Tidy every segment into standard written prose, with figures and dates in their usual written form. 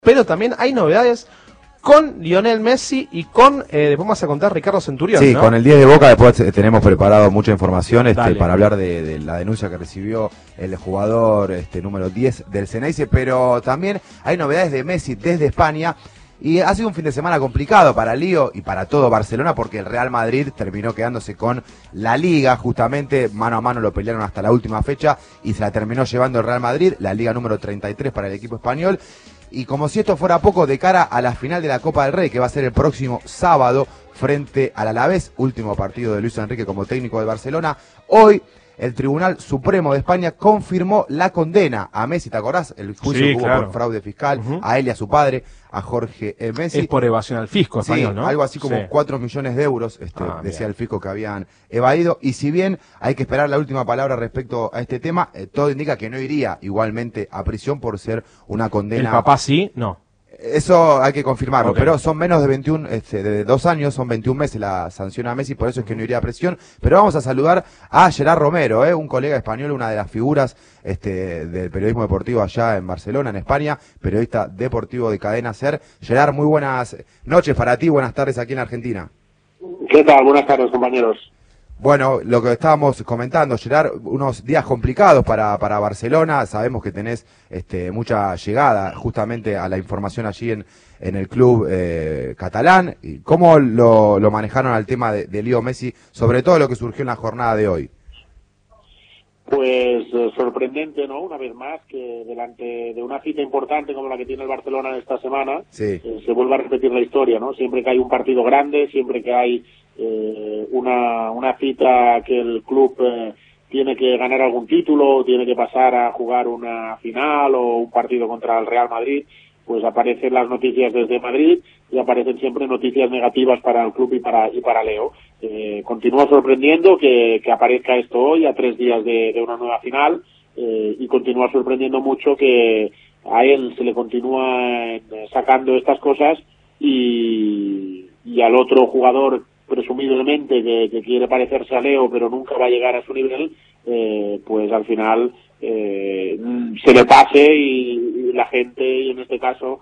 pero también hay novedades con Lionel Messi y con, después vamos a contar Ricardo Centurión, sí, ¿no? Con el 10 de Boca después tenemos preparado mucha información Dale. para hablar de la denuncia que recibió el jugador número 10 del Ceneice, pero también hay novedades de Messi desde España. Y ha sido un fin de semana complicado para Lío y para todo Barcelona porque el Real Madrid terminó quedándose con la Liga, justamente mano a mano lo pelearon hasta la última fecha y se la terminó llevando el Real Madrid, la Liga número 33 para el equipo español. Y como si esto fuera poco, de cara a la final de la Copa del Rey, que va a ser el próximo sábado frente al Alavés, último partido de Luis Enrique como técnico de Barcelona, hoy el Tribunal Supremo de España confirmó la condena a Messi, ¿te acordás? El juicio que hubo por fraude fiscal, a él y a su padre, a Jorge Messi. Es por evasión al fisco español, sí, ¿no? algo así como 4 millones de euros, decía el fisco que habían evadido. Y si bien hay que esperar la última palabra respecto a este tema, todo indica que no iría igualmente a prisión por ser una condena. ¿El papá sí? No. Eso hay que confirmarlo, Okay. Pero son menos de 21, de 2 años, son 21 meses la sanción a Messi, por eso es que no iría a prisión. Pero vamos a saludar a Gerard Romero, un colega español, una de las figuras del periodismo deportivo allá en Barcelona, en España, periodista deportivo de Cadena SER. Gerard, muy buenas noches para ti, buenas tardes aquí en Argentina. ¿Qué tal? Buenas tardes, compañeros. Bueno, lo que estábamos comentando, Gerard, unos días complicados para Barcelona, sabemos que tenés mucha llegada justamente a la información allí en el club catalán. ¿Cómo lo manejaron al tema de Leo Messi, sobre todo lo que surgió en la jornada de hoy? Pues sorprendente, ¿no? Una vez más, que delante de una cita importante como la que tiene el Barcelona esta semana, sí, se vuelva a repetir la historia, ¿no? Siempre que hay un partido grande, siempre que hay una cita que el club tiene que ganar algún título, tiene que pasar a jugar una final o un partido contra el Real Madrid, pues aparecen las noticias desde Madrid y aparecen siempre noticias negativas para el club y para Leo. Continúa sorprendiendo que aparezca esto hoy, a 3 días de una nueva final, y continúa sorprendiendo mucho que a él se le continúa sacando estas cosas y al otro jugador presumiblemente que quiere parecerse a Leo pero nunca va a llegar a su nivel, pues al final se le pase y la gente, y en este caso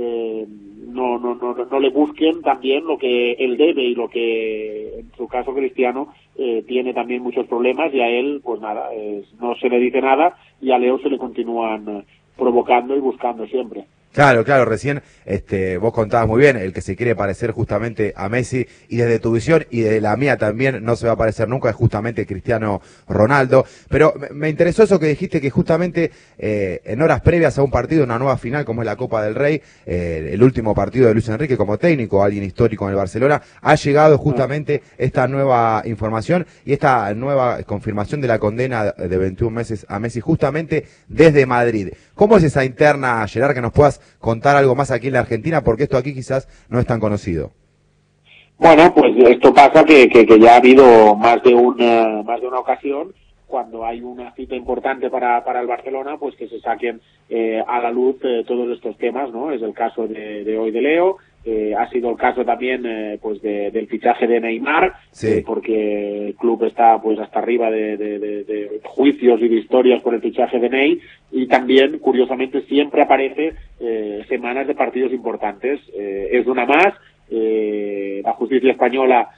no le busquen también lo que él debe y lo que en su caso Cristiano tiene también muchos problemas, y a él pues nada, no se le dice nada, y a Leo se le continúan provocando y buscando siempre. Claro, recién vos contabas muy bien, el que se quiere parecer justamente a Messi, y desde tu visión y de la mía también no se va a parecer nunca, es justamente Cristiano Ronaldo. Pero me interesó eso que dijiste, que justamente en horas previas a un partido, una nueva final como es la Copa del Rey, el último partido de Luis Enrique como técnico, alguien histórico en el Barcelona, ha llegado justamente esta nueva información y esta nueva confirmación de la condena de 21 meses a Messi justamente desde Madrid. ¿Cómo es esa interna, Gerard, que nos puedas contar algo más aquí en la Argentina? Porque esto aquí quizás no es tan conocido. Bueno, pues esto pasa que ya ha habido más de una ocasión, cuando hay una cita importante para el Barcelona, pues que se saquen a la luz todos estos temas, ¿no? Es el caso de hoy de Leo, ha sido el caso también pues del fichaje de Neymar, sí, porque el club está pues hasta arriba de juicios y de historias por el fichaje de Ney, y también curiosamente siempre aparece semanas de partidos importantes. Es una más. La justicia española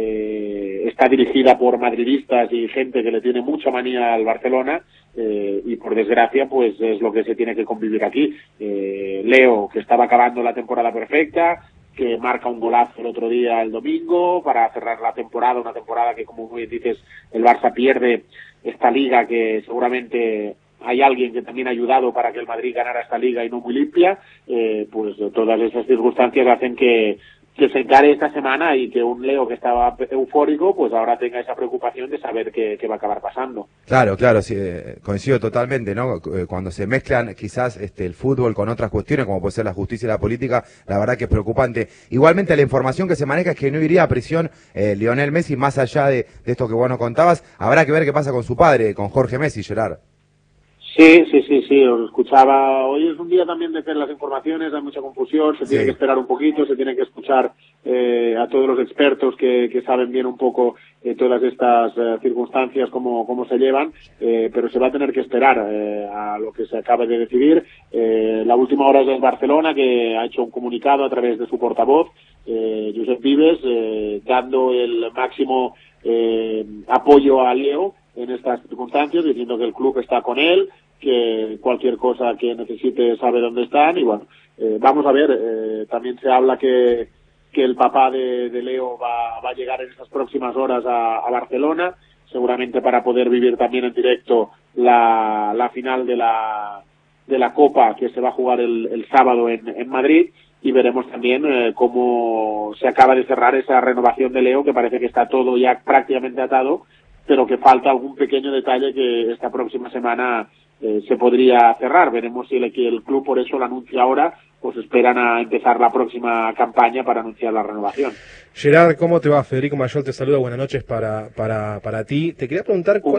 está dirigida por madridistas y gente que le tiene mucha manía al Barcelona, y por desgracia pues es lo que se tiene que convivir aquí. Leo, que estaba acabando la temporada perfecta, que marca un golazo el otro día, el domingo, para cerrar la temporada, una temporada que, como muy dices, el Barça pierde esta liga, que seguramente hay alguien que también ha ayudado para que el Madrid ganara esta liga y no muy limpia. Pues todas esas circunstancias hacen que se encare esta semana, y que un Leo que estaba eufórico pues ahora tenga esa preocupación de saber qué va a acabar pasando. Claro, sí, coincido totalmente, ¿no? Cuando se mezclan quizás el fútbol con otras cuestiones, como puede ser la justicia y la política, la verdad que es preocupante. Igualmente la información que se maneja es que no iría a prisión Lionel Messi, más allá de esto que vos nos contabas. Habrá que ver qué pasa con su padre, con Jorge Messi, Gerard. Sí, os escuchaba. Hoy es un día también de ver las informaciones, hay mucha confusión, se tiene que esperar un poquito, se tiene que escuchar a todos los expertos que saben bien un poco todas estas circunstancias, cómo se llevan, pero se va a tener que esperar a lo que se acabe de decidir. La última hora es del Barcelona, que ha hecho un comunicado a través de su portavoz, Josep Vives, dando el máximo apoyo a Leo en estas circunstancias, diciendo que el club está con él, que cualquier cosa que necesite sabe dónde están, y bueno, vamos a ver. También se habla que el papá de Leo va a llegar en estas próximas horas a Barcelona, seguramente para poder vivir también en directo la final de la Copa, que se va a jugar el sábado en Madrid, y veremos también cómo se acaba de cerrar esa renovación de Leo, que parece que está todo ya prácticamente atado, pero que falta algún pequeño detalle que esta próxima semana se podría cerrar. Veremos si el club por eso lo anuncia ahora, pues esperan a empezar la próxima campaña para anunciar la renovación. Gerard, ¿cómo te va? Federico Mayol te saluda, buenas noches para ti. Te quería preguntar cuál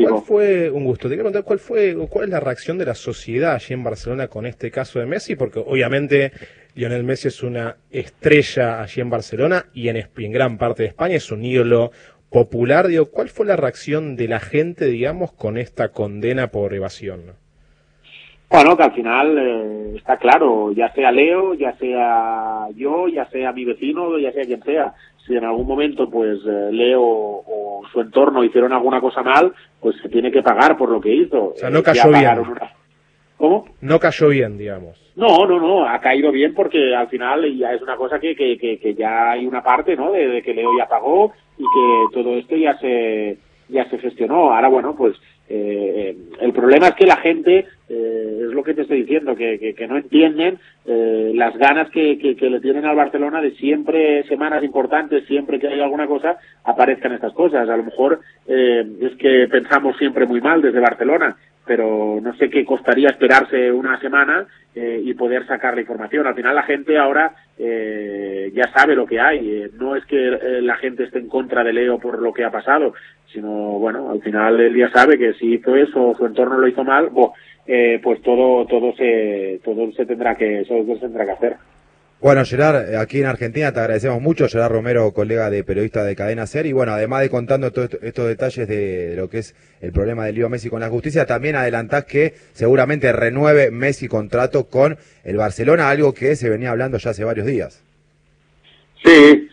es la reacción de la sociedad allí en Barcelona con este caso de Messi, porque obviamente Lionel Messi es una estrella allí en Barcelona y en gran parte de España, es un ídolo popular. Digo, ¿cuál fue la reacción de la gente, digamos, con esta condena por evasión? Bueno, que al final está claro, ya sea Leo, ya sea yo, ya sea mi vecino, ya sea quien sea, si en algún momento pues Leo o su entorno hicieron alguna cosa mal, pues se tiene que pagar por lo que hizo. O sea, no cayó bien. ¿Cómo? No cayó bien, digamos. No, ha caído bien porque al final ya es una cosa que ya hay una parte, ¿no? De que Leo ya pagó y que todo esto ya se gestionó. Ahora, bueno, pues el problema es que la gente, es lo que te estoy diciendo, que no entienden las ganas que le tienen al Barcelona de siempre, semanas importantes, siempre que hay alguna cosa, aparezcan estas cosas. A lo mejor es que pensamos siempre muy mal desde Barcelona, pero no sé qué costaría esperarse una semana y poder sacar la información. Al final la gente ahora ya sabe lo que hay. No es que la gente esté en contra de Leo por lo que ha pasado, sino, bueno, al final él ya sabe que si hizo eso o su entorno lo hizo mal, pues todo se tendrá que hacer. Bueno, Gerard, aquí en Argentina te agradecemos mucho. Gerard Romero, colega de periodista de Cadena SER, y bueno, además de contando todos estos detalles de lo que es el problema de Leo Messi con la justicia, también adelantás que seguramente renueve Messi contrato con el Barcelona, algo que se venía hablando ya hace varios días. Sí.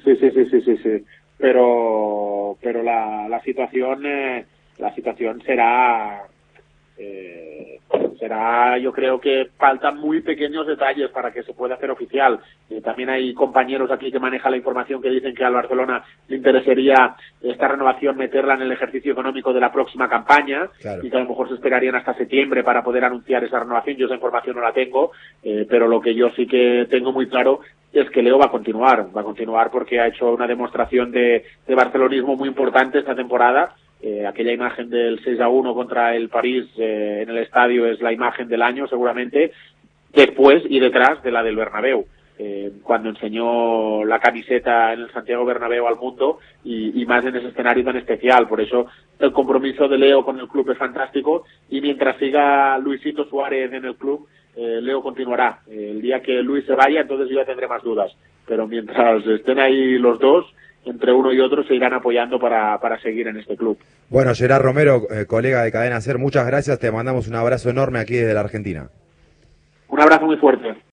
Pero la situación será, yo creo que faltan muy pequeños detalles para que se pueda hacer oficial. También hay compañeros aquí que manejan la información que dicen que al Barcelona le interesaría esta renovación meterla en el ejercicio económico de la próxima campaña, claro, y que a lo mejor se esperarían hasta septiembre para poder anunciar esa renovación. Yo esa información no la tengo, pero lo que yo sí que tengo muy claro es que Leo va a continuar porque ha hecho una demostración de barcelonismo muy importante esta temporada. Aquella imagen del 6-1 contra el París en el estadio es la imagen del año seguramente, después y detrás de la del Bernabéu, cuando enseñó la camiseta en el Santiago Bernabéu al mundo, y más en ese escenario tan especial. Por eso el compromiso de Leo con el club es fantástico, y mientras siga Luisito Suárez en el club, Leo continuará. El día que Luis se vaya, entonces yo ya tendré más dudas, pero mientras estén ahí los dos, entre uno y otro se irán apoyando para seguir en este club. Bueno, Gerard Romero, colega de Cadena SER, muchas gracias, te mandamos un abrazo enorme aquí desde la Argentina. Un abrazo muy fuerte.